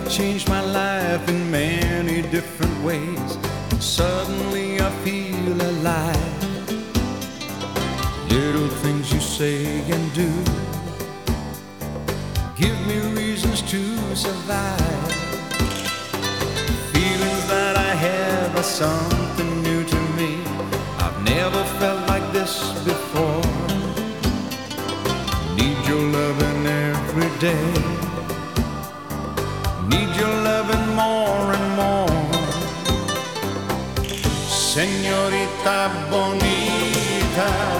changed my life in many different ways. Suddenly I feel alive. Little things you say and do give me reasons to survive. Feelings that I have are something new to me. I've never felt like this before. Need your loving every day. Need your loving more and more. Señorita bonita,